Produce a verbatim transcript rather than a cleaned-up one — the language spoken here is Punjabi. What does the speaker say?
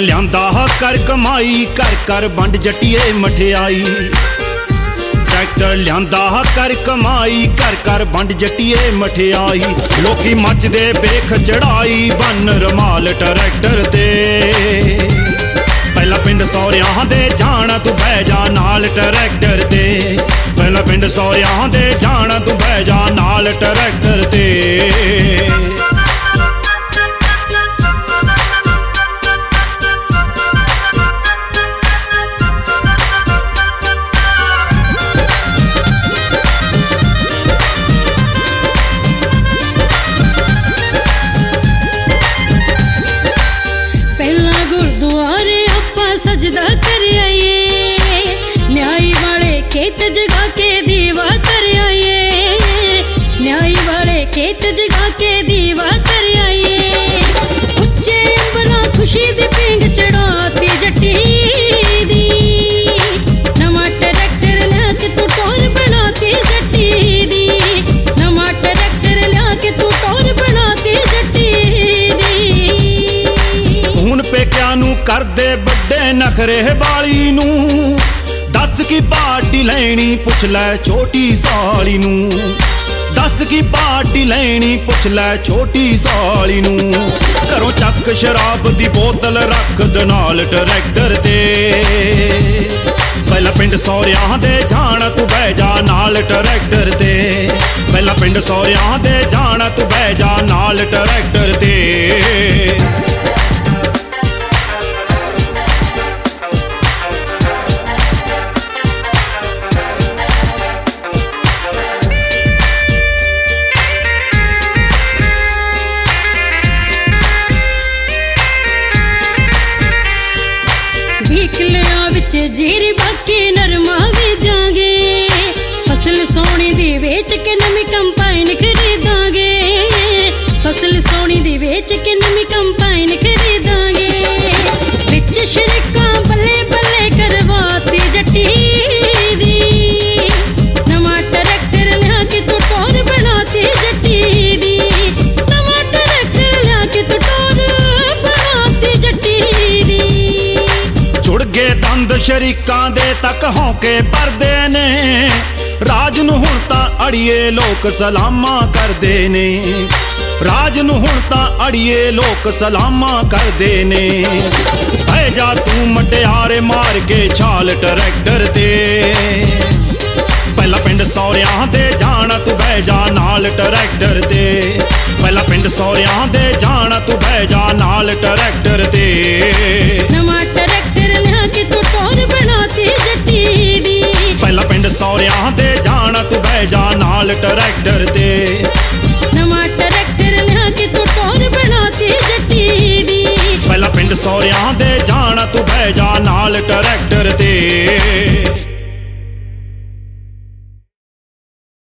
ਲਿਆਂਦਾ ਕਰ ਕਮਾਈ, ਕਰ ਕਰ ਵੰਡ ਜੱਟੀਏ ਮਠਿਆਈ। ਟਰੈਕਟਰ ਲਿਆਂਦਾ ਕਰ ਕਮਾਈ, ਕਰ ਕਰ ਵੰਡ ਜੱਟੀਏ ਮਠਿਆਈ। ਲੋਕੀ ਮੱਚਦੇ ਵੇਖ ਚੜਾਈ, ਬੰਨ ਰਮਾਲ ਟਰੈਕਟਰ ਤੇ। ਪਹਿਲਾਂ ਪਿੰਡ ਸੌਰਿਆਂ ਦੇ ਜਾਣ, ਤੂੰ ਬਹਿ ਜਾ ਨਾਲ ਟਰੈਕਟਰ ਤੇ। ਪਹਿਲਾਂ ਪਿੰਡ ਸੌਰਿਆਂ ਦੇ ਜਾਣ, ਤੂੰ ਬਹਿ ਜਾ ਨਾਲ ਟਰੈਕਟਰ ਤੇ। ਸਜਦਾ ਕਰ ਆਈਏ, ਨਿਆਈ ਵਾਲੇ ਖੇਤ ਜਗਾ ਕੇ ਦੀਵਾ ਕਰ ਆਈਏ। ਨਿਆਈ ਵਾਲੇ ਖੇਤ ਜਗਾ ਕੇ ਦੀਵਾ ਕਰ ਆਈਏ। ਉੱਚੇ ਅੰਬਰਾਂ ਖੁਸ਼ੀ ਦੀ ਪੀਂਘ ਚੜਾਤੀ ਜੱਟੀ ਦੀ। ਨਵਾਂ ਟਰੈਕਟਰ ਲਿਆ ਕੇ ਤੂੰ ਟੋਰ ਬਣਾਤੀ ਜੱਟੀ ਦੀ। ਨਵਾਂ ਟਰੈਕਟਰ ਲਿਆ ਕੇ ਤੂੰ ਟੋਰ ਬਣਾਤੀ ਜੱਟੀ ਦੀ। ਹੁਣ ਪੇਕਿਆਂ ਨੂੰ ਕਰਦੇ ਵੱਡੇ ਨਖਰੇ ਵਾਲੀ ਨੂੰ, ਦੱਸ ਕੀ ਪਾਰਟੀ ਲੈਣੀ ਪੁੱਛ ਲੈ ਛੋਟੀ ਸਾਲੀ ਨੂੰ। ਦੱਸ ਕੀ ਪਾਰਟੀ ਲੈਣੀ ਪੁੱਛ ਲੈ ਛੋਟੀ ਸਾਲੀ ਨੂੰ। ਘਰੋਂ ਚੱਕ ਸ਼ਰਾਬ ਦੀ ਬੋਤਲ ਰੱਖ ਦੇ ਨਾਲ ਟਰੈਕਟਰ ਤੇ। ਪਹਿਲਾਂ ਪਿੰਡ ਸੌਰਿਆਂ ਦੇ ਜਾਣ, ਤੂੰ ਬਹਿ ਜਾ ਨਾਲ ਟਰੈਕਟਰ ਤੇ। ਪਹਿਲਾਂ ਪਿੰਡ ਸੌਰਿਆਂ ਦੇ ਜਾਣ, ਤੂੰ ਬਹਿ ਜਾ ਨਾਲ ਟਰੈਕਟਰ ਤੇ। ਕਿੱਲਿਆਂ ਵਿੱਚ ਜੀਰੀ ਬਾਕੀ ਨਰਮਾ ਬੀਜਾਂਗੇ। ਫਸਲ ਸੋਹਣੀ ਦੀ ਵੇਚ ਕੇ ਨਵੀਂ ਕੰਪਾਈਨ ਖਰੀਦਾਂਗੇ। ਫਸਲ ਸੋਹਣੀ ਦੀ ਵੇਚ ਕੇ ਨਵੀਂ ਕੰਪਾਈਨ ਖਰੀਦਾਂਗੇ। ਵਿੱਚ ਸ਼ਰੀਕਾਂ ਬੱਲੇ ਬੱਲੇ ਕਰਵਾਤੀ ਜੱਟੀ ਦੀ। ਨਵਾਂ ਟਰੈਕਟਰ ਲਿਆ ਕੇ ਤੂੰ ਟੋਰ ਬਣਾਤੀ ਜੱਟੀ ਦੀ। ਨਵਾਂ ਟਰੈਕਟਰ ਲਿਆ ਕੇ ਤੂੰ ਟੋਰ ਬਣਾਤੀ ਜੱਟੀ ਦੀ। ਜੁੜ ਗਏ ਦੰਦ ਸ਼ਰੀਕਾਂ ਦੇ ਤੱਕ ਹੌਕੇ ਭਰਦੇ ਨੇ। ਰਾਜ ਨੂੰ ਹੁਣ ਤਾਂ ਅੜੀਏ ਲੋਕ ਸਲਾਮਾਂ ਕਰਦੇ ਨੇ। ਰਾਜ ਨੂੰ ਹੁਣ ਤਾਂ ਅੜੀਏ ਲੋਕ ਸਲਾਮਾਂ ਕਰਦੇ ਨੇ। ਬਹਿ ਜਾ ਤੂੰ ਮਟਿਆਰੇ ਮਾਰ ਕੇ ਛਾਲ ਟਰੈਕਟਰ ਤੇ। ਪਹਿਲਾਂ ਪਿੰਡ ਸੌਰਿਆਂ ਦੇ ਜਾਣ, ਤੂੰ ਬਹਿ ਜਾ ਨਾਲ ਟਰੈਕਟਰ ਤੇ। ਪਹਿਲਾਂ ਪਿੰਡ ਸੌਰਿਆਂ ਦੇ ਜਾਣ, ਤੂੰ ਬਹਿ ਜਾ ਨਾਲ ਟਰੈਕਟਰ ਤੇ। ਨਵਾਂ ਟਰੈਕਟਰ ਲਿਆ ਕੇ ਤੂੰ ਟੋਰ ਬਣਾਤੀ ਜੱਟੀ ਦੀ। ਪਹਿਲਾਂ ਪਿੰਡ ਸੌਰਿਆਂ ਦੇ ਜਾਣ, ਤੂੰ ਬਹਿ ਜਾ ਨਾਲ ਟਰੈਕਟਰ ਤੇ। ਨਵਾਂ ਟਰੈਕਟਰ ਲਿਆ ਕੇ ਤੂੰ ਟੋਰ ਬਣਾਤੀ ਜੱਟੀ ਦੀ। ਪਹਿਲਾਂ ਪਿੰਡ ਸੌਰਿਆਂ ਦੇ ਜਾਣ, ਤੂੰ ਬਹਿ ਜਾ ਨਾਲ ਟਰੈਕਟਰ